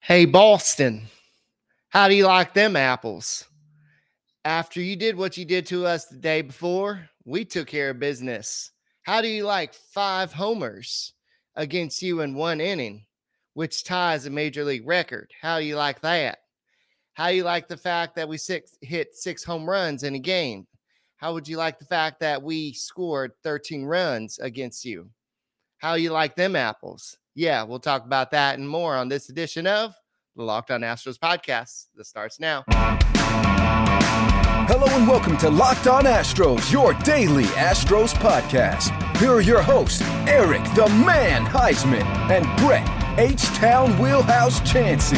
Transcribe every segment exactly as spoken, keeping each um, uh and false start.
Hey, Boston, how do you like them apples? After you did what you did to us the day before, we took care of business. How do you like five homers against you in one inning, which ties a major league record? How do you like that? How do you like the fact that we six, hit six home runs in a game? How would you like the fact that we scored thirteen runs against you? How you like them apples? Yeah, we'll talk about that and more on this edition of the Locked On Astros podcast that starts now. Hello and welcome to Locked On Astros, your daily Astros podcast. Here are your hosts, Eric the Man Heisman and Brett H-Town Wheelhouse Chansey.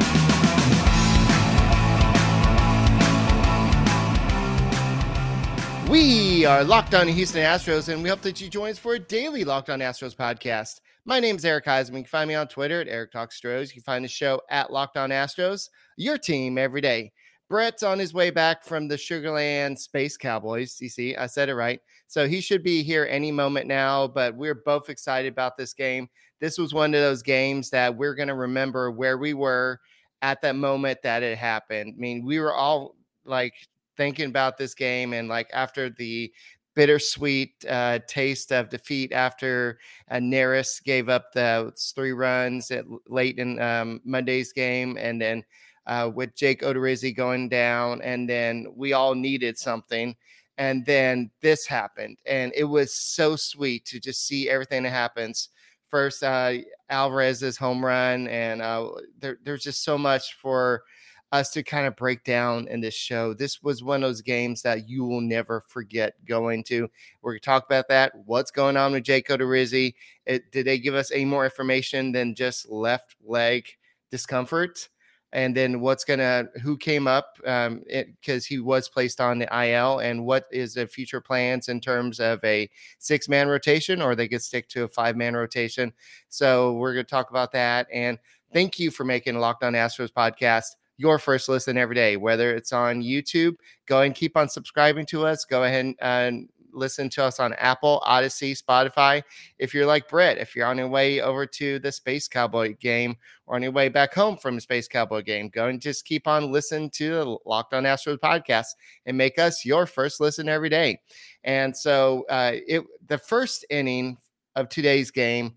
We are Locked On Houston Astros, and we hope that you join us for a daily Locked On Astros podcast. My name is Eric Heisman. You can find me on Twitter at Eric Talks Stros. You can find the show at Locked On Astros, your team every day. Brett's on his way back from the Sugarland Space Cowboys. You see, I said it right. So he should be here any moment now, but we're both excited about this game. This was one of those games that we're going to remember where we were at that moment that it happened. I mean, we were all like thinking about this game, and like after the bittersweet uh, taste of defeat after uh, Neris gave up those three runs at, late in um, Monday's game, and then uh, with Jake Odorizzi going down, and then we all needed something, and then this happened, and it was so sweet to just see everything that happens. First, uh, Alvarez's home run, and uh, there, there's just so much for us to kind of break down in this show. This was one of those games that you will never forget going to. We're going to talk about that. What's going on with Jake Odorizzi? It, did they give us any more information than just left leg discomfort? And then what's going to, who came up um, because he was placed on the I L, and what is the future plans in terms of a six-man rotation, or they could stick to a five-man rotation. So we're going to talk about that. And thank you for making Locked On Astros podcast your first listen every day, whether it's on YouTube. Go and keep on subscribing to us. Go ahead and uh, listen to us on Apple, Odyssey, Spotify. If you're like Brett, if you're on your way over to the Space Cowboy game or on your way back home from the Space Cowboy game, go and just keep on listening to the Locked On Astros podcast and make us your first listen every day. And so uh, it the first inning of today's game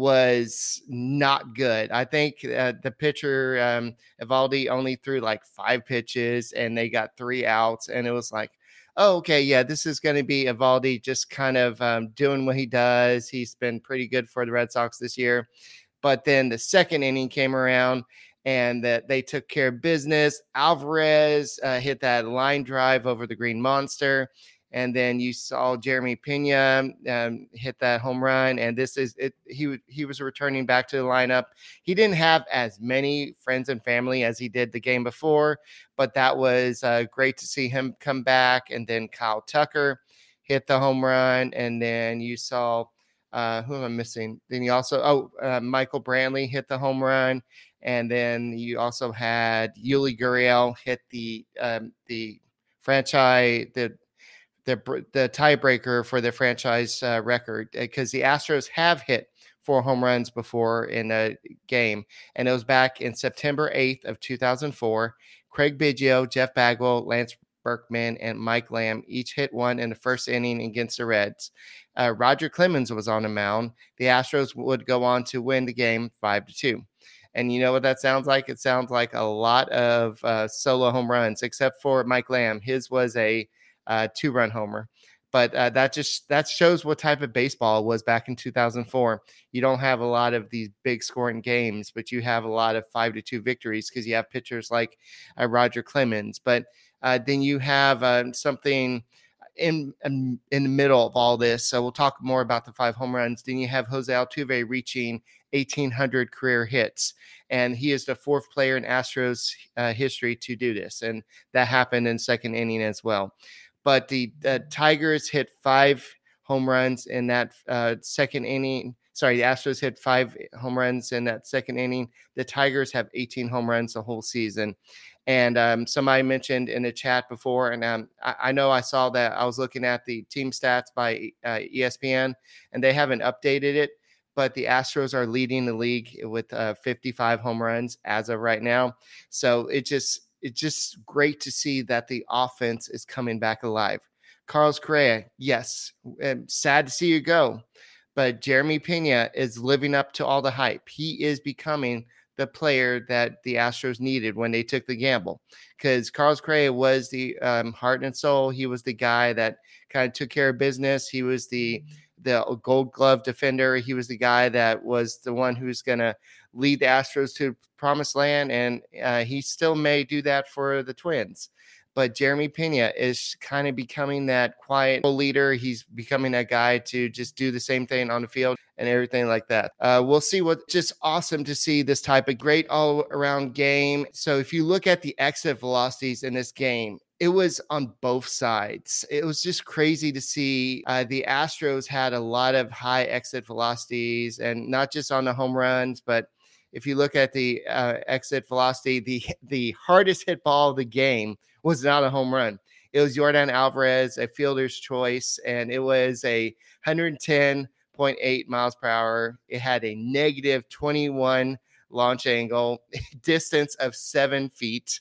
was not good. I think uh, the pitcher, um, Eovaldi, only threw like five pitches and they got three outs. And it was like, oh, okay, yeah, this is going to be Eovaldi just kind of um, doing what he does. He's been pretty good for the Red Sox this year. But then the second inning came around and that they took care of business. Alvarez uh, hit that line drive over the Green Monster. And then you saw Jeremy Pena um, hit that home run. And this is it. He, he was returning back to the lineup. He didn't have as many friends and family as he did the game before, but that was uh, great to see him come back. And then Kyle Tucker hit the home run. And then you saw, uh, who am I missing? Then you also, oh, uh, Michael Brantley hit the home run. And then you also had Yuli Gurriel hit the, um, the franchise, the, the the tiebreaker for the franchise uh, record, because the Astros have hit four home runs before in a game, and it was back in September eighth of two thousand four. Craig Biggio, Jeff Bagwell, Lance Berkman, and Mike Lamb each hit one in the first inning against the Reds. Uh, Roger Clemens was on the mound. The Astros would go on to win the game five to two. And you know what that sounds like? It sounds like a lot of uh, solo home runs, except for Mike Lamb. His was a Uh, two-run homer, but uh, that just that shows what type of baseball it was back in two thousand four. You don't have a lot of these big scoring games, but you have a lot of five to two victories because you have pitchers like uh, Roger Clemens. But uh, then you have uh, something in, in in the middle of all this. So we'll talk more about the five home runs. Then you have Jose Altuve reaching eighteen hundred career hits, and he is the fourth player in Astros uh, history to do this, and that happened in second inning as well. But the, the Tigers hit five home runs in that uh, second inning. Sorry, the Astros hit five home runs in that second inning. The Tigers have eighteen home runs the whole season. And um, somebody mentioned in the chat before, and um, I, I know I saw that I was looking at the team stats by uh, E S P N, and they haven't updated it. but the Astros are leading the league with uh, fifty-five home runs as of right now. So it just it's just great to see that the offense is coming back alive. Carlos Correa, yes, I'm sad to see you go, but Jeremy Pena is living up to all the hype. He is becoming the player that the Astros needed when they took the gamble, because Carlos Correa was the um, heart and soul. He was the guy that kind of took care of business. He was the the Gold Glove defender. He was the guy that was the one who's going to lead the Astros to promised land, and uh, he still may do that for the Twins. But Jeremy Pena is kind of becoming that quiet leader. He's becoming that guy to just do the same thing on the field and everything like that. Uh, we'll see. What just awesome to see this type of great all-around game. So if you look at the exit velocities in this game, it was on both sides. It was just crazy to see. Uh, the Astros had a lot of high exit velocities, and not just on the home runs, but if you look at the uh, exit velocity, the the hardest hit ball of the game was not a home run. It was Yordan Alvarez, a fielder's choice, and it was a one ten point eight miles per hour. It had a negative twenty-one launch angle, distance of seven feet,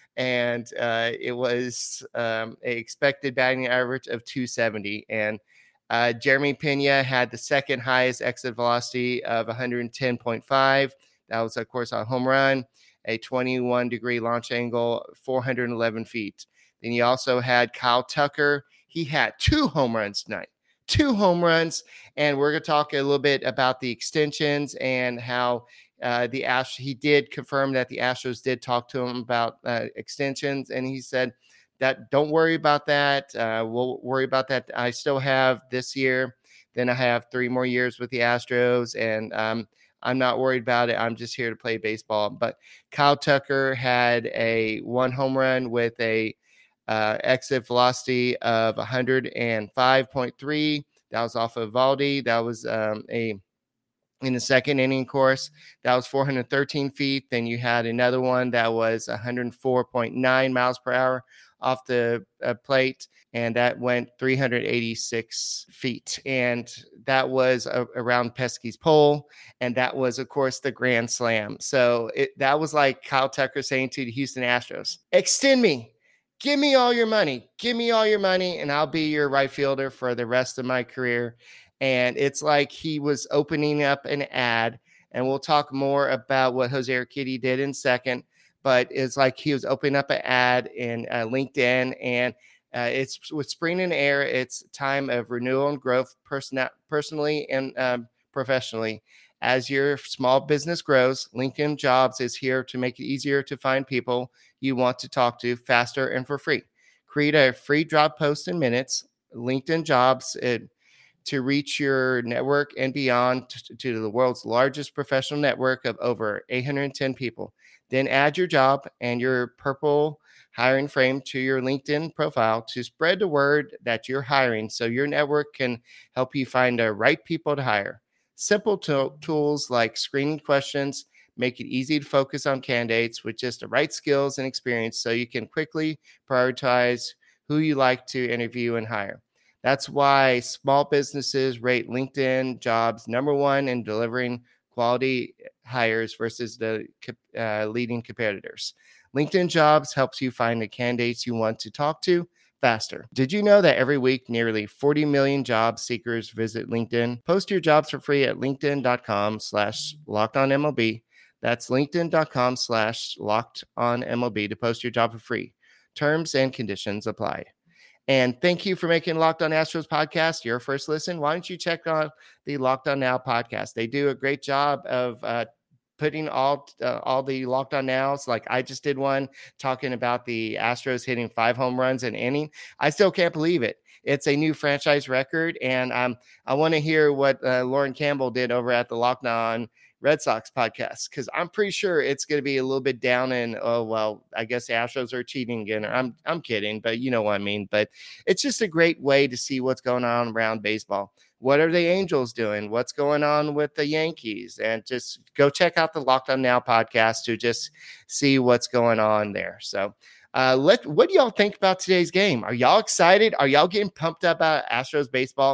and uh, it was um, a expected batting average of two seventy. And uh, Jeremy Pena had the second highest exit velocity of one ten point five. That was, of course, a home run, a twenty-one degree launch angle, four hundred eleven feet. Then you also had Kyle Tucker. He had two home runs tonight, two home runs. And we're going to talk a little bit about the extensions and how uh, the Astros, he did confirm that the Astros did talk to him about uh, extensions. And he said that don't worry about that. Uh, we'll worry about that. I still have this year. Then I have three more years with the Astros. And, um, I'm not worried about it. I'm just here to play baseball. But Kyle Tucker had a one home run with a uh, exit velocity of one oh five point three. That was off of Valdi. That was um, a in the second inning course. That was four hundred thirteen feet. Then you had another one that was one oh four point nine miles per hour off the uh, plate, and that went three hundred eighty-six feet. And that was a, around Pesky's pole, and that was, of course, the grand slam. So it, that was like Kyle Tucker saying to the Houston Astros, extend me. Give me all your money. Give me all your money, and I'll be your right fielder for the rest of my career. And it's like he was opening up an ad, and we'll talk more about what Jose Urquidy did in second, but it's like he was opening up an ad in uh, LinkedIn, and uh, it's with spring in the air. It's time of renewal and growth person- personally and um, professionally. As your small business grows, LinkedIn Jobs is here to make it easier to find people you want to talk to faster and for free. Create a free job post in minutes. LinkedIn Jobs, it, to reach your network and beyond to, to the world's largest professional network of over eight hundred ten people. Then add your job and your purple hiring frame to your LinkedIn profile to spread the word that you're hiring so your network can help you find the right people to hire. Simple to- tools like screening questions make it easy to focus on candidates with just the right skills and experience so you can quickly prioritize who you like to interview and hire. That's why small businesses rate LinkedIn Jobs number one in delivering quality hires versus the uh, leading competitors. LinkedIn Jobs helps you find the candidates you want to talk to faster. Did you know that every week, nearly forty million job seekers visit LinkedIn? Post your jobs for free at linkedin.com slash locked on MLB. That's linkedin.com slash locked on MLB to post your job for free. Terms and conditions apply. And thank you for making Locked On Astros podcast your first listen. Why don't you check out the Locked On Now podcast? They do a great job of uh, putting all uh, all the Locked On Nows. Like I just did one talking about the Astros hitting five home runs an inning. I still can't believe it. It's a new franchise record, and um, I want to hear what uh, Lauren Campbell did over at the Locked On Red Sox podcast, because I'm pretty sure it's going to be a little bit down in, oh, well, I guess the Astros are cheating again. I'm I'm kidding, but you know what I mean. But it's just a great way to see what's going on around baseball. What are the Angels doing? What's going on with the Yankees? And just go check out the Locked On Now podcast to just see what's going on there. So uh, let what do y'all think about today's game? Are y'all excited? Are y'all getting pumped up about Astros baseball?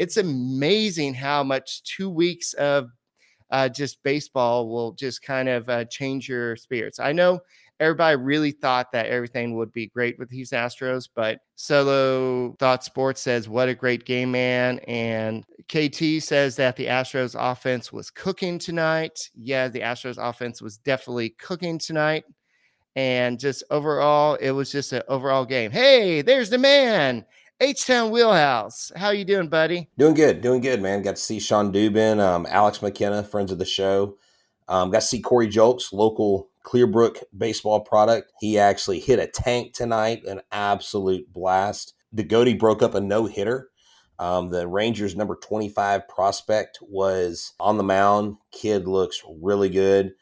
it's amazing how much two weeks of uh, just baseball will just kind of uh, change your spirits. I know everybody really thought that everything would be great with these Astros, but Solo Thought Sports says, what a great game, man. And K T says that the Astros offense was cooking tonight. Yeah, the Astros offense was definitely cooking tonight. And just overall, it was just an overall game. Hey, there's the man, H-Town Wheelhouse. How you doing, buddy? Doing good, doing good, man. Got to see Sean Dubin, um, Alex McKenna, friends of the show. Um, got to see Corey Jolks, local Clearbrook baseball product. He actually hit a tank tonight, an absolute blast. DeGoty broke up a no-hitter. Um, the Rangers' number twenty-five prospect was on the mound. Kid looks really good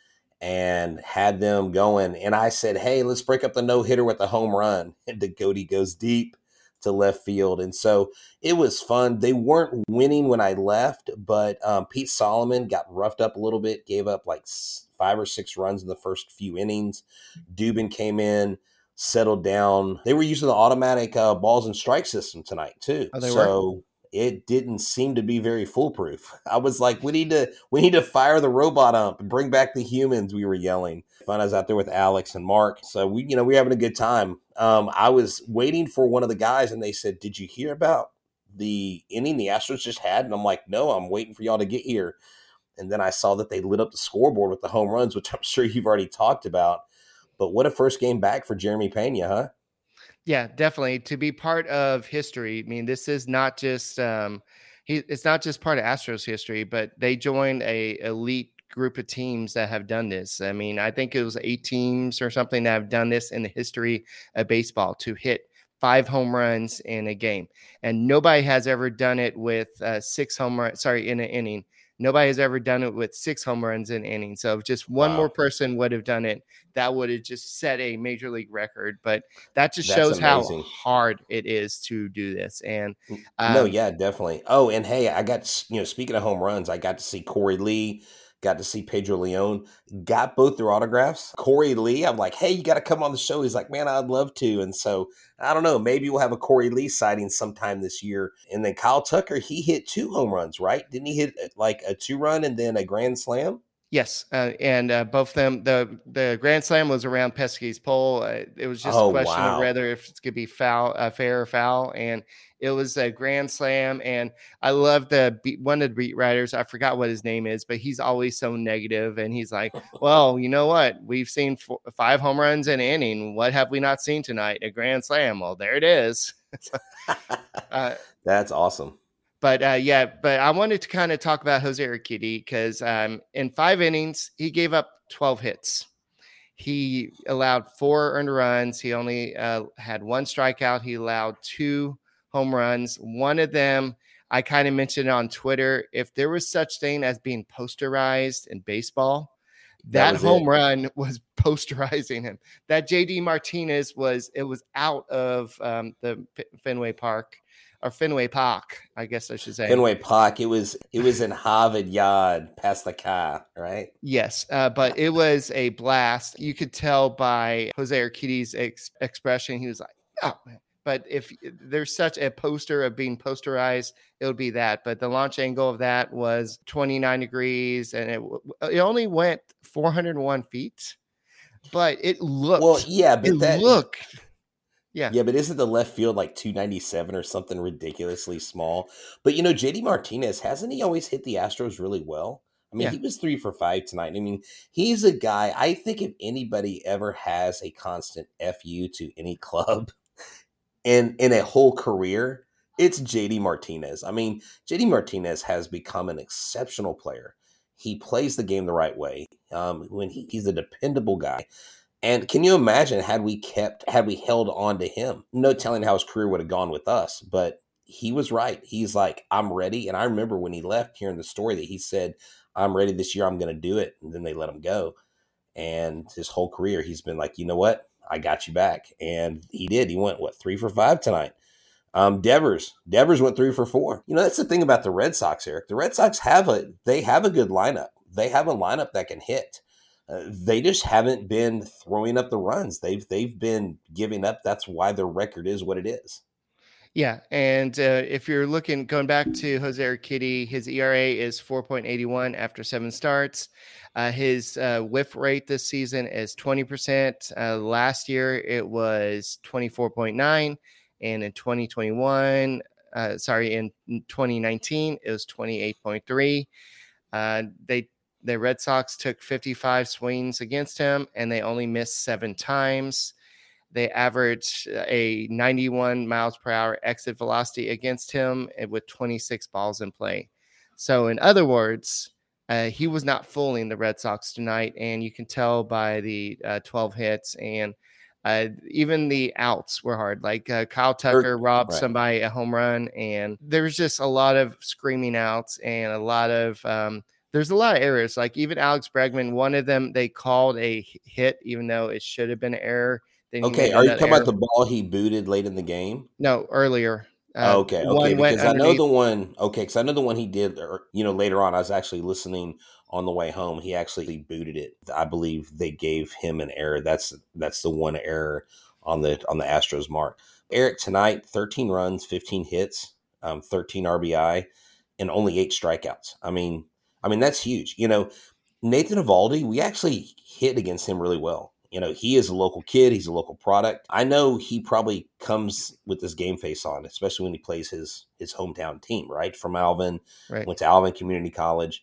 and had them going. And I said, hey, let's break up the no-hitter with a home run. And DeGoty goes deep to left field. And so it was fun. They weren't winning when I left, but um, Pete Solomon got roughed up a little bit, gave up like five or six runs in the first few innings. Dubin came in, settled down. They were using the automatic uh, balls and strike system tonight too. Oh, they so were? It didn't seem to be very foolproof. I was like, we need to we need to fire the robot ump and bring back the humans, we were yelling. Fun. I was out there with Alex and Mark. So we, you know, we were having a good time. Um, I was waiting for one of the guys and they said, did you hear about the inning the Astros just had? And I'm like, no, I'm waiting for y'all to get here. And then I saw that they lit up the scoreboard with the home runs, which I'm sure you've already talked about. But what a first game back for Jeremy Pena, huh? Yeah, definitely. To be part of history. I mean, this is not just um, he. It's not just part of Astros history, but they joined a elite group of teams that have done this. I mean, I think it was eight teams or something that have done this in the history of baseball to hit five home runs in a game, and nobody has ever done it with uh, six home runs. Sorry, in an inning. Nobody has ever done it with six home runs in an inning. So if just one wow. more person would have done it, that would have just set a major league record. But that just That's shows amazing. how hard it is to do this. And um, no, yeah, definitely. Oh, and hey, I got, you know, speaking of home runs, I got to see Corey Lee, got to see Pedro Leon, got both their autographs. Corey Lee, I'm like, hey, you got to come on the show. He's like, man, I'd love to. And so I don't know, maybe we'll have a Corey Lee sighting sometime this year. And then Kyle Tucker, he hit two home runs, right? Didn't he hit like a two run and then a grand slam? Yes, uh, and uh, both of them, the the grand slam was around Pesky's pole. Uh, it was just oh, a question wow. of whether if it could be foul, uh, fair or foul, and it was a grand slam. And I love the beat, one of the beat writers. I forgot what his name is, but he's always so negative, and he's like, "Well, you know what? We've seen four, five home runs in an inning. What have we not seen tonight? A grand slam. Well, there it is." uh, That's awesome. But uh, yeah, but I wanted to kind of talk about Jose Urquidy because um, in five innings, he gave up twelve hits. He allowed four earned runs. He only uh, had one strikeout. He allowed two home runs. One of them, I kind of mentioned on Twitter, if there was such thing as being posterized in baseball, that, that home it. run was posterizing him. That J D Martinez was, it was out of um, the Fenway Park. Or Fenway Park, I guess I should say. Fenway Park. It was it was in Harvard Yard, past the car, right? Yes, uh, but it was a blast. You could tell by Jose Urquidy's ex- expression. He was like, "Oh." But if there's such a poster of being posterized, it would be that. But the launch angle of that was twenty-nine degrees, and it it only went four hundred one feet. But it looked. Well, yeah, but it that looked. Yeah. Yeah, but isn't the left field like two ninety-seven or something ridiculously small? But, you know, J D Martinez, hasn't he always hit the Astros really well? I mean, yeah. he was three for five tonight. I mean, he's a guy, I think if anybody ever has a constant F U to any club in, in a whole career, it's J D Martinez. I mean, J D Martinez has become an exceptional player. He plays the game the right way. Um, when he, he's a dependable guy. And can you imagine had we kept, had we held on to him? No telling how his career would have gone with us, but he was right. He's like, I'm ready. And I remember when he left, hearing the story that he said, I'm ready this year. I'm going to do it. And then they let him go. And his whole career, he's been like, you know what? I got you back. And he did. He went, what, three for five tonight. Um, Devers, Devers went three for four. You know, that's the thing about the Red Sox, Eric. The Red Sox have a, they have a good lineup. They have a lineup that can hit. Uh, they just haven't been throwing up the runs. They've they've been giving up. That's why their record is what it is. Yeah, and uh, if you're looking, going back to Jose Urquidy, his E R A is four point eight one after seven starts. Uh, his uh, whiff rate this season is twenty percent. Uh, last year, it was twenty-four point nine. And in twenty twenty-one, uh, sorry, in twenty nineteen, it was twenty-eight point three. Uh, they the Red Sox took fifty-five swings against him, and they only missed seven times. They averaged a ninety-one miles per hour exit velocity against him with twenty-six balls in play. So, in other words, uh, he was not fooling the Red Sox tonight, and you can tell by the uh, twelve hits, and uh, even the outs were hard. Like uh, Kyle Tucker robbed right. somebody a home run, and there was just a lot of screaming outs and a lot of um, there's a lot of errors. Like even Alex Bregman, one of them they called a hit, even though it should have been an error. Okay, are you talking error. about the ball he booted late in the game? No, earlier. Uh, okay, okay, because I know the one. Okay, because I know the one he did. Or, you know, later on, I was actually listening on the way home. He actually booted it. I believe they gave him an error. That's that's the one error on the on the Astros mark. Eric tonight, thirteen runs, fifteen hits, um, thirteen R B I, and only eight strikeouts. I mean, I mean that's huge. You know, Nathan Eovaldi, we actually hit against him really well. You know, he is a local kid. He's a local product. I know he probably comes with this game face on, especially when he plays his his hometown team, right? From Alvin, right. Went to Alvin Community College.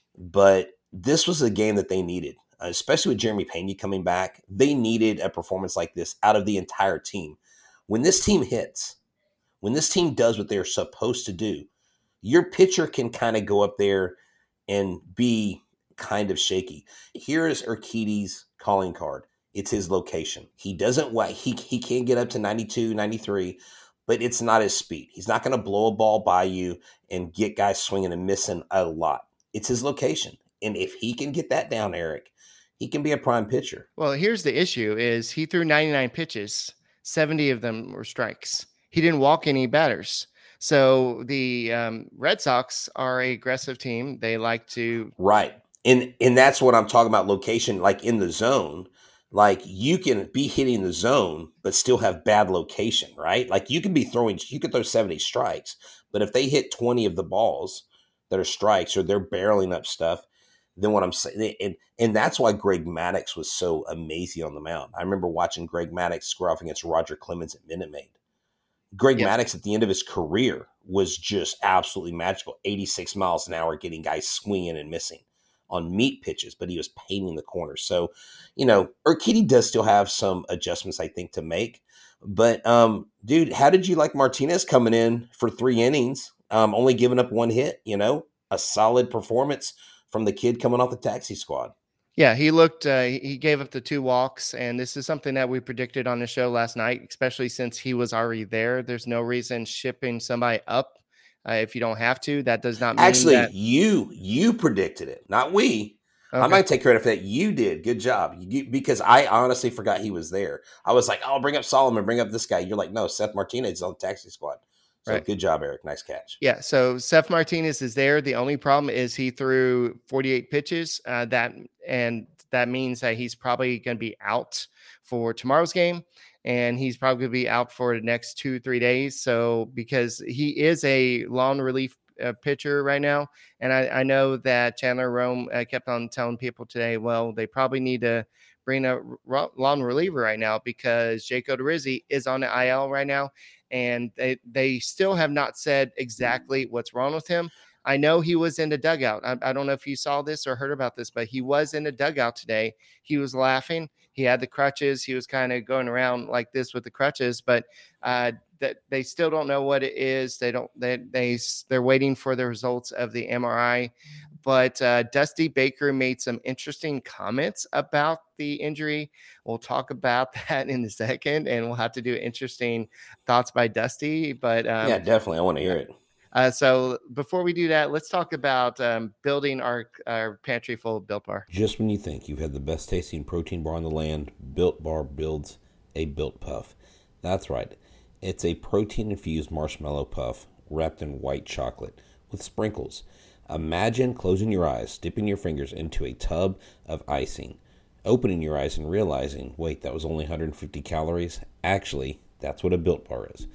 But this was a game that they needed, especially with Jeremy Pena coming back. They needed a performance like this out of the entire team. When this team hits, when this team does what they're supposed to do, your pitcher can kind of go up there and be kind of shaky. Here is Urquidy's calling card. It's his location. He doesn't he he can't get up to ninety-two, ninety-three, but it's not his speed. He's not going to blow a ball by you and get guys swinging and missing a lot. It's his location. And if he can get that down, Eric, he can be a prime pitcher. Well, here's the issue is he threw ninety-nine pitches, seventy of them were strikes. He didn't walk any batters. So the um, Red Sox are an aggressive team. They like to Right. And and that's what I'm talking about, location, like in the zone. Like you can be hitting the zone, but still have bad location, right? Like you can be throwing, you could throw seventy strikes, but if they hit twenty of the balls that are strikes or they're barreling up stuff, then what I'm saying, and, and that's why Greg Maddux was so amazing on the mound. I remember watching Greg Maddux square off against Roger Clemens at Minute Maid. Greg yep. Maddux at the end of his career was just absolutely magical. eighty-six miles an hour, getting guys swinging and missing on meat pitches, but he was painting the corners. So, you know, Urquidy does still have some adjustments, I think, to make. But, um, dude, how did you like Martinez coming in for three innings, um, only giving up one hit, you know, a solid performance from the kid coming off the taxi squad? Yeah, he looked, uh, he gave up the two walks, and this is something that we predicted on the show last night, especially since he was already there. There's no reason shipping somebody up Uh, if you don't have to. That does not mean Actually, that... you you predicted it, not we. Okay. I might take credit for that. You did. Good job. You, because I honestly forgot he was there. I was like, oh, bring up Solomon, bring up this guy. You're like, no, Seth Martinez is on the taxi squad. So right. Good job, Eric. Nice catch. Yeah, so Seth Martinez is there. The only problem is he threw forty-eight pitches. Uh, that and that means that he's probably going to be out for tomorrow's game. And he's probably going to be out for the next two, three days. So because he is a long relief uh, pitcher right now. And I, I know that Chandler Rome uh, kept on telling people today, well, they probably need to bring a r- long reliever right now because Jake Odorizzi is on the I L right now. And they, they still have not said exactly what's wrong with him. I know he was in the dugout. I, I don't know if you saw this or heard about this, but he was in the dugout today. He was laughing. He had the crutches. He was kind of going around like this with the crutches, but uh, that they still don't know what it is. They don't. They they they're waiting for the results of the M R I. But uh, Dusty Baker made some interesting comments about the injury. We'll talk about that in a second, and we'll have to do interesting thoughts by Dusty. But um, yeah, definitely, I want to hear it. Uh, so before we do that, let's talk about um, building our, our pantry full of Built Bar. Just when you think you've had the best tasting protein bar on the land, Built Bar builds a Built Puff. That's right. It's a protein-infused marshmallow puff wrapped in white chocolate with sprinkles. Imagine closing your eyes, dipping your fingers into a tub of icing, opening your eyes and realizing, wait, that was only one hundred fifty calories? Actually, that's what a Built Bar is.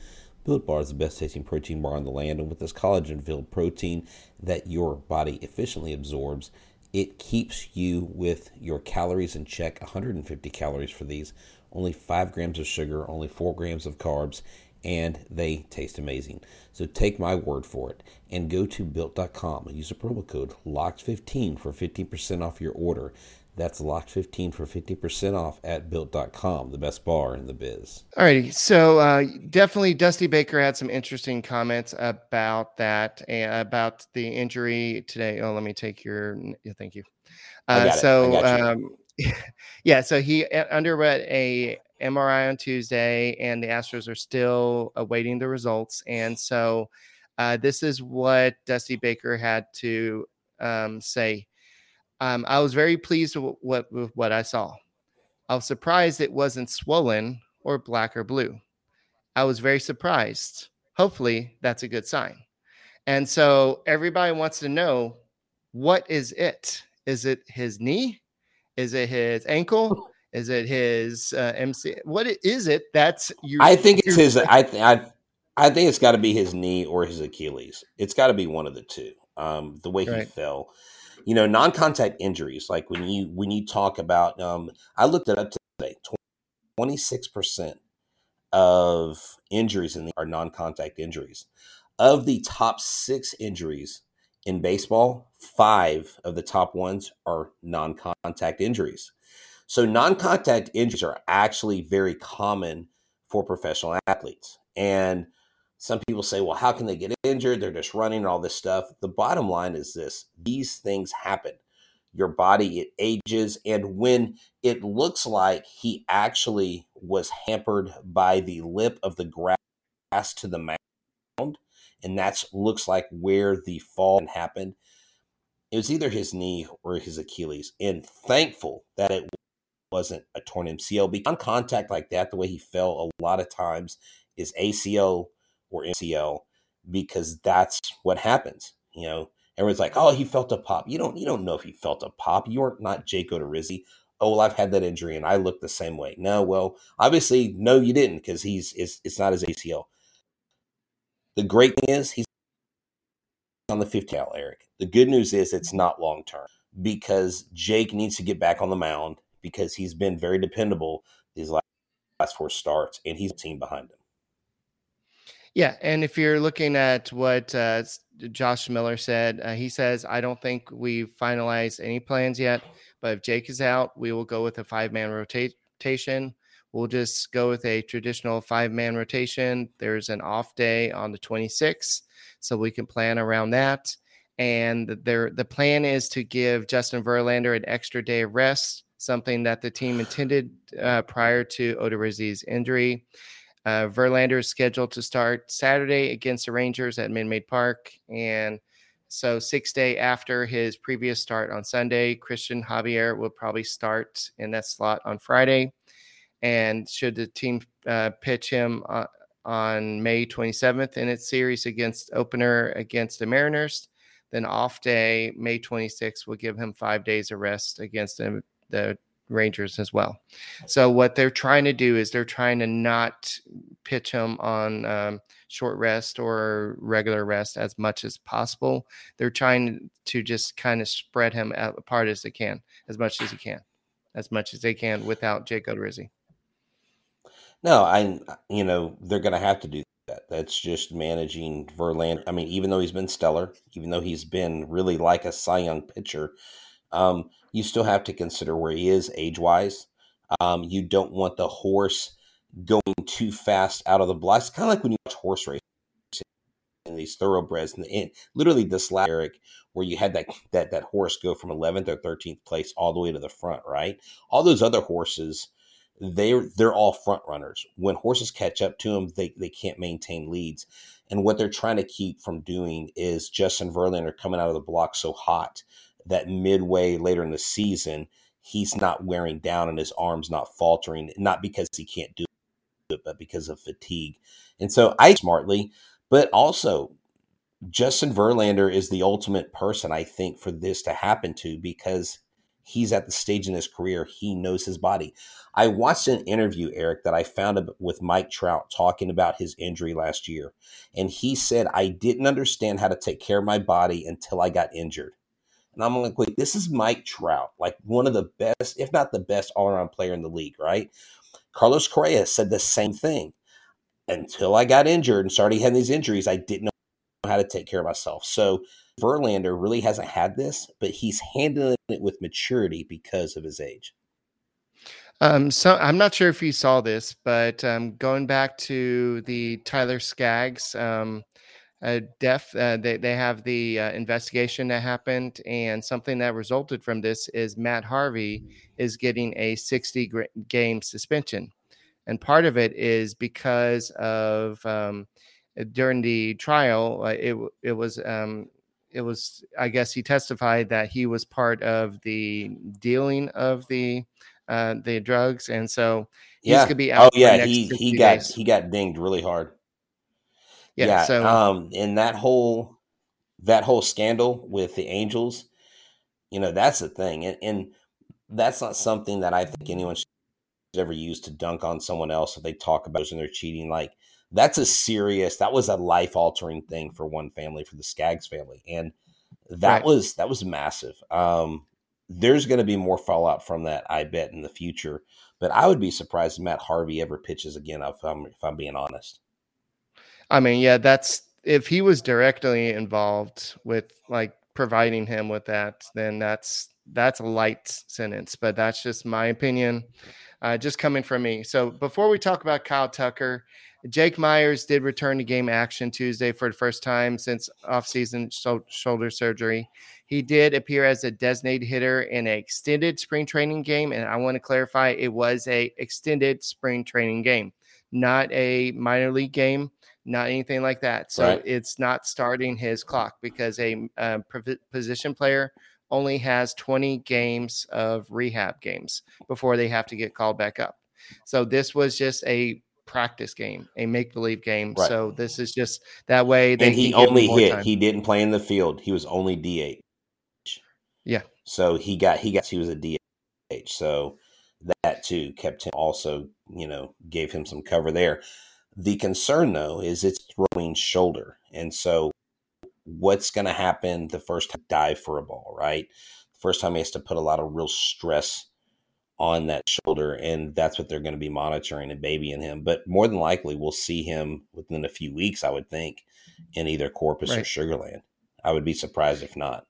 Built Bar is the best tasting protein bar on the land, and with this collagen-filled protein that your body efficiently absorbs, it keeps you with your calories in check. one hundred fifty calories for these, only five grams of sugar, only four grams of carbs, and they taste amazing. So take my word for it and go to built dot com and use the promo code locked fifteen for fifteen percent off your order. That's locked fifteen for fifty percent off at built dot com, the best bar in the biz. All righty. So uh, definitely Dusty Baker had some interesting comments about that, uh, about the injury today. Oh, let me take your, yeah, thank you. Uh, I got so, it. I got you. Um, yeah, so he underwent a M R I on Tuesday, and the Astros are still awaiting the results. And so uh, this is what Dusty Baker had to um, say. Um, I was very pleased with what, with what I saw. I was surprised it wasn't swollen or black or blue. I was very surprised. Hopefully that's a good sign. And so everybody wants to know, what is it? Is it his knee? Is it his ankle? Is it his uh, M C? What is it? That's you. I think it's his. I think I, I think it's got to be his knee or his Achilles. It's got to be one of the two. Um, the way he right. fell, you know, non-contact injuries. Like when you when you talk about, um, I looked it up today. twenty-six percent of injuries in the, are non-contact injuries. Of the top six injuries in baseball, five of the top ones are non-contact injuries. So non-contact injuries are actually very common for professional athletes. And some people say, well, how can they get injured? They're just running and all this stuff. The bottom line is this: these things happen. Your body, it ages. And when it looks like he actually was hampered by the lip of the grass to the mound, and that looks like where the fall happened, it was either his knee or his Achilles. And thankful that it wasn't a torn M C L. Because on contact like that, the way he fell a lot of times is A C L or M C L, because that's what happens. You know, everyone's like, oh, he felt a pop. You don't you don't know if he felt a pop. You're not Jake Odorizzi. Oh, well, I've had that injury and I look the same way. No, well, obviously, no, you didn't, because he's it's, it's not his A C L. The great thing is he's on the fifty L, Eric. The good news is it's not long term, because Jake needs to get back on the mound, because he's been very dependable these last, last four starts, and he's a team behind him. Yeah, and if you're looking at what uh, Josh Miller said, uh, he says, I don't think we've finalized any plans yet, but if Jake is out, we will go with a five-man rotation. We'll just go with a traditional five-man rotation. There's an off day on the twenty-sixth, so we can plan around that. And there, the plan is to give Justin Verlander an extra day of rest, something that the team intended uh, prior to Odorizzi's injury. Uh, Verlander is scheduled to start Saturday against the Rangers at Minute Maid Park. And so six day after his previous start on Sunday, Christian Javier will probably start in that slot on Friday. And should the team uh, pitch him uh, on May twenty-seventh in its series against opener against the Mariners, then off day, May twenty-sixth, will give him five days of rest against the, the Rangers as well. So what they're trying to do is they're trying to not pitch him on um, short rest or regular rest as much as possible. They're trying to just kind of spread him out apart as they can, as much as he can, as much as they can without Jake Odorizzi. No, I, you know, they're going to have to do that. That's just managing Verlander. I mean, even though he's been stellar, even though he's been really like a Cy Young pitcher, um, you still have to consider where he is age-wise. Um, you don't want the horse going too fast out of the blocks. It's kind of like when you watch horse racing and these thoroughbreds, and, and literally this last Eric, where you had that that that horse go from eleventh or thirteenth place all the way to the front, right? All those other horses, they're they're all front runners. When horses catch up to them, they they can't maintain leads. And what they're trying to keep from doing is Justin Verlander coming out of the block so hot that midway later in the season, he's not wearing down and his arm's not faltering, not because he can't do it, but because of fatigue. And so I smartly, but also Justin Verlander is the ultimate person, I think, for this to happen to, because he's at the stage in his career, he knows his body. I watched an interview, Eric, that I found with Mike Trout talking about his injury last year. And he said, I didn't understand how to take care of my body until I got injured. And I'm like, wait, this is Mike Trout, like one of the best, if not the best all-around player in the league, right? Carlos Correa said the same thing. Until I got injured and started having these injuries, I didn't know how to take care of myself. So Verlander really hasn't had this, but he's handling it with maturity because of his age. Um, so I'm not sure if you saw this, but um, going back to the Tyler Skaggs um, uh, death, uh, they, they have the uh, investigation that happened, and something that resulted from this is Matt Harvey is getting a sixty game suspension. And part of it is because of um, during the trial, uh, it it was um, it was I guess he testified that he was part of the dealing of the uh, the drugs, and so he's yeah. gonna be out. Oh yeah, for the next he he sixty got days. he got dinged really hard. Yeah. Yeah. So Um, and that whole that whole scandal with the Angels, you know, that's the thing, and, and that's not something that I think anyone should ever use to dunk on someone else if they talk about it and they're cheating. Like, that's a serious, that was a life altering thing for one family, for the Skaggs family, and that right. was that was massive. Um, there's going to be more fallout from that, I bet, in the future. But I would be surprised if Matt Harvey ever pitches again, if I'm if I'm being honest. I mean, yeah, that's if he was directly involved with like providing him with that, then that's that's a light sentence. But that's just my opinion, uh, just coming from me. So before we talk about Kyle Tucker, Jake Myers did return to game action Tuesday for the first time since offseason so- shoulder surgery. He did appear as a designated hitter in an extended spring training game, and I want to clarify, it was a extended spring training game, not a minor league game, not anything like that. So Right. it's not starting his clock, because a uh, position player only has twenty games of rehab games before they have to get called back up. So this was just a practice game, a make-believe game. Right. So this is just that way they and he can give only him more hit. time. He didn't play in the field. He was only D H. Yeah. So he got he got he was a D H. So that too kept him, also, you know, gave him some cover there. The concern though is it's throwing shoulder, and so what's going to happen the first time he dive for a ball, right? The first time he has to put a lot of real stress on that shoulder, and that's what they're going to be monitoring and babying him. But more than likely, we'll see him within a few weeks, I would think, in either Corpus Right. or Sugar Land. I would be surprised if not.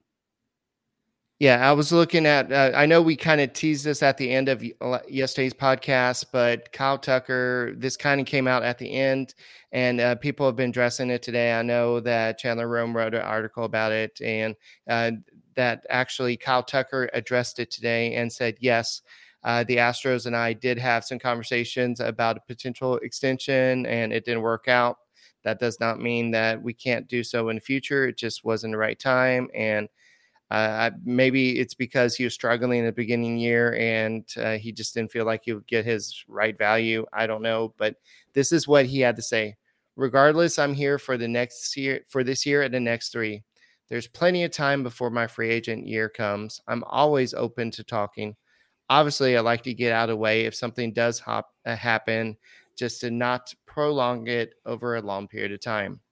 Yeah, I was looking at, uh, I know we kind of teased this at the end of yesterday's podcast, but Kyle Tucker, this kind of came out at the end, and uh, people have been addressing it today. I know that Chandler Rome wrote an article about it, and uh, that actually Kyle Tucker addressed it today and said, yes, uh, the Astros and I did have some conversations about a potential extension, and it didn't work out. That does not mean that we can't do so in the future. It just wasn't the right time. And Uh, maybe it's because he was struggling in the beginning year, and uh, he just didn't feel like he would get his right value. I don't know, but this is what he had to say. Regardless, I'm here for the next year, for this year and the next three. There's plenty of time before my free agent year comes. I'm always open to talking. Obviously, I like to get out of the way if something does hop, uh, happen, just to not prolong it over a long period of time.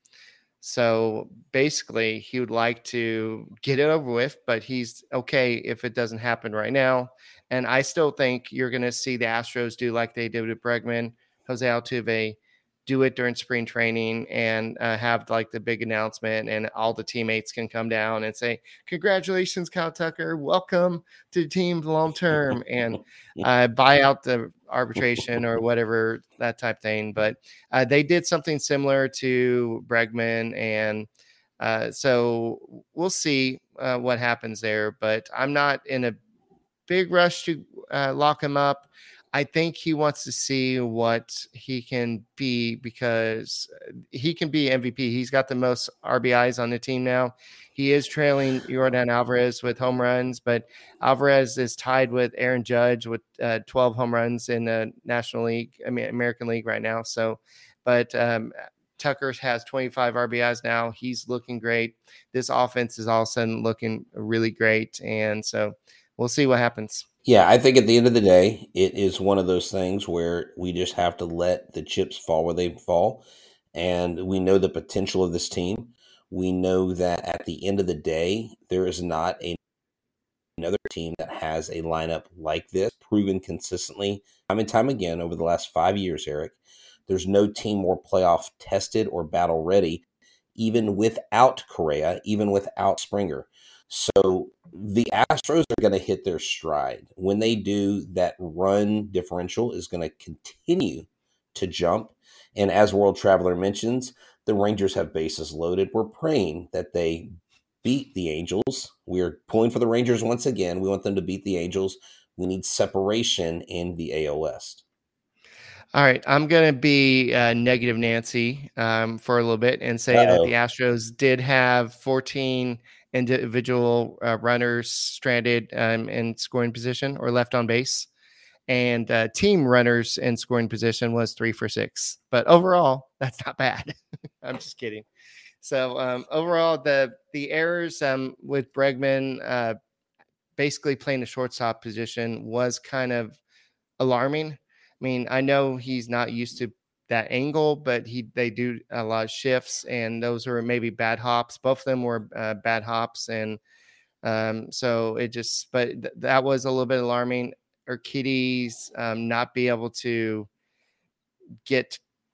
So basically, he would like to get it over with, but he's okay if it doesn't happen right now. And I still think you're going to see the Astros do like they did with Bregman, Jose Altuve, do it during spring training, and uh, have like the big announcement, and all the teammates can come down and say, congratulations, Kyle Tucker, welcome to the team long term, and uh, buy out the arbitration or whatever, that type thing. But uh, they did something similar to Bregman, and uh, so we'll see uh, what happens there. But I'm not in a big rush to uh, lock him up. I think he wants to see what he can be, because he can be M V P. He's got the most R B Is on the team now. He is trailing Yordan Alvarez with home runs, but Alvarez is tied with Aaron Judge with uh, twelve home runs in the National League, I mean, American League right now. So, but um, Tucker has twenty-five R B Is now. He's looking great. This offense is all of a sudden looking really great. And so we'll see what happens. Yeah, I think at the end of the day, it is one of those things where we just have to let the chips fall where they fall. And we know the potential of this team. We know that at the end of the day, there is not a, another team that has a lineup like this, proven consistently time and time again over the last five years, Eric. There's no team more playoff tested or battle ready, even without Correa, even without Springer. So the Astros are going to hit their stride. When they do, that run differential is going to continue to jump. And as World Traveler mentions, the Rangers have bases loaded. We're praying that they beat the Angels. We are pulling for the Rangers once again. We want them to beat the Angels. We need separation in the A L West. All right, I'm going to be uh, negative Nancy um, for a little bit and say Uh-oh. that the Astros did have fourteen individual uh, runners stranded um, in scoring position or left on base, and uh, team runners in scoring position was three for six. But overall, that's not bad. I'm just kidding. So um, overall, the the errors um, with Bregman uh, basically playing the shortstop position was kind of alarming. I mean, I know he's not used to that angle, but he they do a lot of shifts, and those were maybe bad hops. Both of them were uh, bad hops, and um, so it just. But th- that was a little bit alarming. Urquidy's um, not be able to get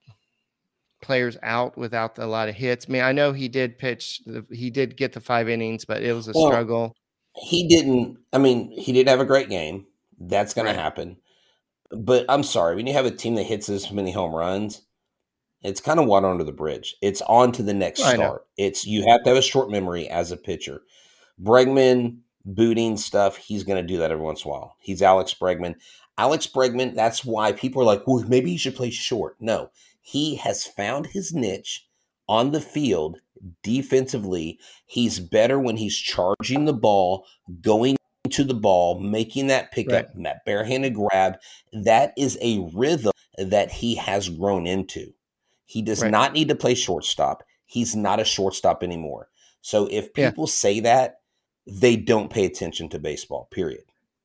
players out without a lot of hits. I mean, I know he did pitch. He did get the five innings, but it was a well, struggle. He didn't. I mean, he did have a great game. That's going right. to happen. But I'm sorry, when you have a team that hits this many home runs, it's kind of water under the bridge. It's on to the next I start. know. It's you have to have a short memory as a pitcher. Bregman booting stuff, he's going to do that every once in a while. He's Alex Bregman. Alex Bregman, that's why people are like, well, maybe he should play short. No, he has found his niche on the field defensively. He's better when he's charging the ball, going to the ball, making that pickup, right. that barehanded grab. That is a rhythm that he has grown into. He does right. not need to play shortstop. He's not a shortstop anymore. So if people yeah. say that, they don't pay attention to baseball, period.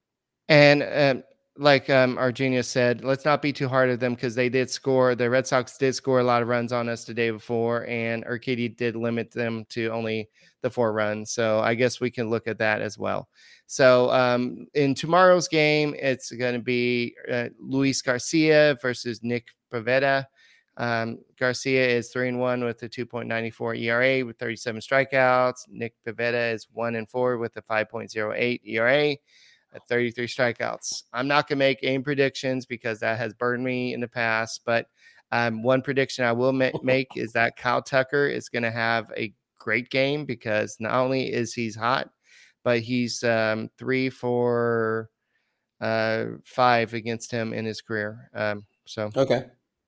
And um, like um, our genius said, let's not be too hard on them because they did score. The Red Sox did score a lot of runs on us the day before, and Urquidy did limit them to only the four runs. So I guess we can look at that as well. So um, in tomorrow's game, it's going to be uh, Luis Garcia versus Nick Pivetta. Um, Garcia is three and one with a two point nine four E R A with thirty-seven strikeouts. Nick Pivetta is one and four with a five point oh eight E R A at thirty-three strikeouts. I'm not going to make any predictions because that has burned me in the past, but um, one prediction I will ma- make is that Kyle Tucker is going to have a great game because not only is he's hot, but he's um, three for uh, five against him in his career. Um, so okay.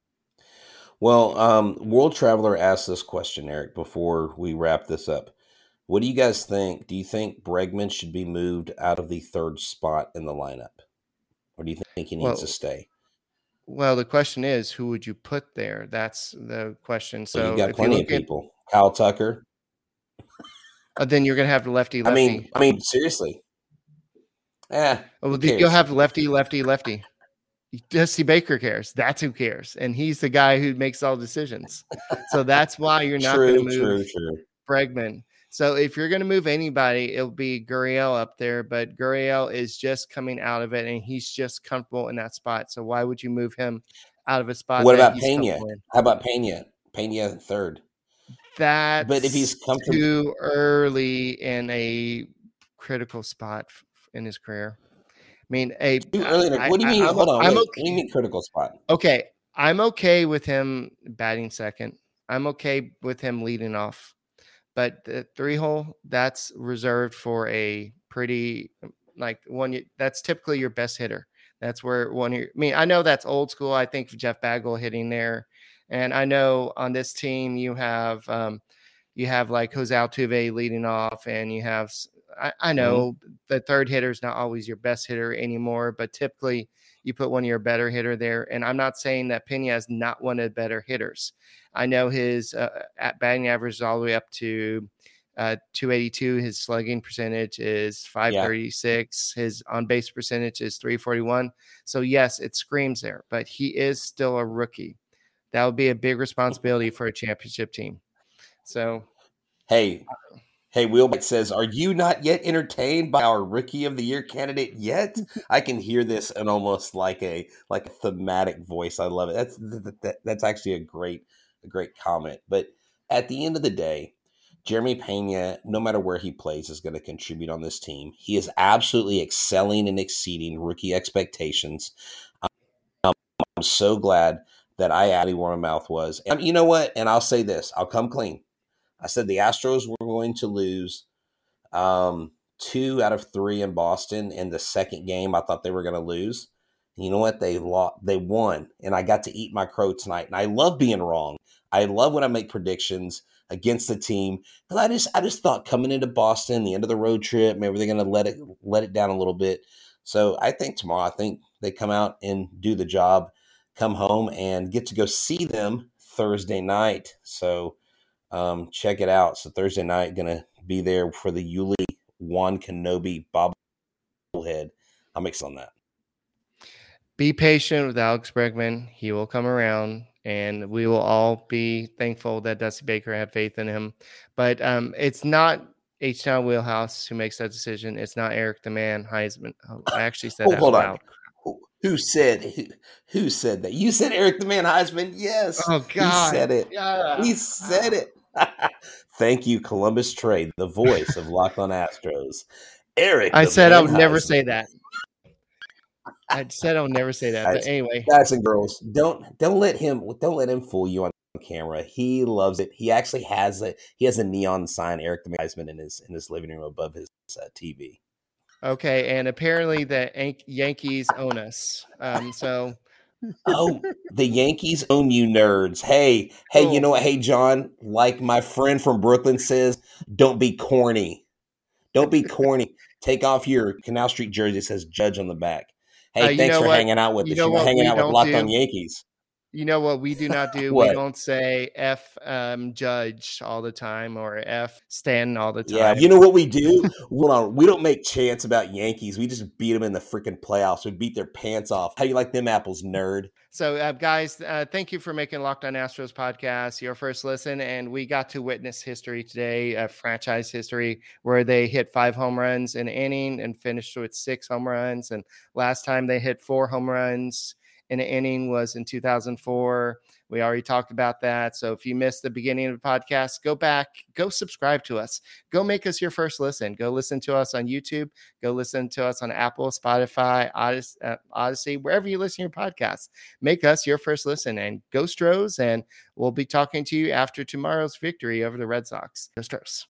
Well, um, World Traveler asked this question, Eric, before we wrap this up. What do you guys think? Do you think Bregman should be moved out of the third spot in the lineup? Or do you think he needs well, to stay? Well, the question is, who would you put there? That's the question. So well, you got plenty of people. At, Kyle Tucker. Uh, then you're going to have the lefty, lefty. I mean, I mean, seriously. Yeah. Well, you'll have lefty, lefty, lefty. Jesse Baker cares. That's who cares. And he's the guy who makes all decisions. So that's why you're not going to move true, true. Bregman. So if you're going to move anybody, it'll be Gurriel up there. But Gurriel is just coming out of it, and he's just comfortable in that spot. So why would you move him out of a spot? What about Pena? How about Pena? Pena third. That's but if he's comfortable, too early in a critical spot in his career. I mean, a too early. In a, what do you mean? I, Hold on. Wait, okay. What do you mean critical spot? Okay, I'm okay with him batting second. I'm okay with him leading off. But the three hole, that's reserved for a pretty like one. That's typically your best hitter. That's where one. I mean, I know that's old school. I think Jeff Bagwell hitting there, and I know on this team you have um, you have like Jose Altuve leading off, and you have. I, I know mm-hmm. the third hitter is not always your best hitter anymore, but typically you put one of your better hitter there. And I'm not saying that Pena is not one of the better hitters. I know his uh, at batting average is all the way up to uh, two eighty-two. His slugging percentage is five thirty-six. Yeah. His on base percentage is three forty-one. So yes, it screams there, but he is still a rookie. That would be a big responsibility for a championship team. So, hey, hey, Wheelbite says, "Are you not yet entertained by our Rookie of the Year candidate yet?" I can hear this in almost like a like a thematic voice. I love it. That's that, that, that's actually a great a great comment. But at the end of the day, Jeremy Pena, no matter where he plays, is going to contribute on this team. He is absolutely excelling and exceeding rookie expectations. Um, I'm so glad that I added where my mouth was. And you know what? And I'll say this. I'll come clean. I said the Astros were going to lose um, two out of three in Boston. In the second game, I thought they were going to lose. And you know what? They lost. They won. And I got to eat my crow tonight. And I love being wrong. I love when I make predictions against the team, because I just I just thought coming into Boston, the end of the road trip, maybe they're going to let it let it down a little bit. So I think tomorrow, I think they come out and do the job, come home and get to go see them Thursday night. So um, check it out. So Thursday night, going to be there for the Yuli Juan Kenobi bobblehead. I'm excited on that. Be patient with Alex Bregman. He will come around. And we will all be thankful that Dusty Baker had faith in him. But um, it's not H-Town Wheelhouse who makes that decision. It's not Eric the Man Heisman. Oh, I actually said oh, that hold out on. Who said who, who said that? You said Eric the Man Heisman. Yes. Oh, God. He said it. Yeah. He said it. Thank you, Columbus Trade, the voice of Locked on Astros. Eric. I said I would Heisman. never say that. I said I'll never say that, guys, but anyway, guys and girls, don't don't let him don't let him fool you on camera. He loves it. He actually has a he has a neon sign, Eric the Heisman, in his in his living room above his uh, T V. Okay, and apparently the Yan- Yankees own us. Um, so, oh, the Yankees own you, nerds. Hey, hey, cool. You know what? Hey, John, like my friend from Brooklyn says, don't be corny. Don't be corny. Take off your Canal Street jersey that says Judge on the back. Hey, uh, thanks for what? hanging out with you us. Know You're hanging out with Locked do? on Yankees. You know what we do not do? We don't say F um, Judge all the time or F Stanton all the time. Yeah, you know what we do? Hold on. We don't make chants about Yankees. We just beat them in the freaking playoffs. We beat their pants off. How you like them apples, nerd? So, uh, guys, uh, thank you for making Locked on Astros podcast your first listen. And we got to witness history today, uh, franchise history, where they hit five home runs in an inning and finished with six home runs. And last time they hit four home runs in an inning was in two thousand four. We already talked about that. So if you missed the beginning of the podcast, go back, go subscribe to us, go make us your first listen, go listen to us on YouTube, go listen to us on Apple, Spotify, Odyssey, uh, Odyssey wherever you listen to your podcasts. Make us your first listen, and go Stros, and we'll be talking to you after tomorrow's victory over the Red Sox. Go Stros.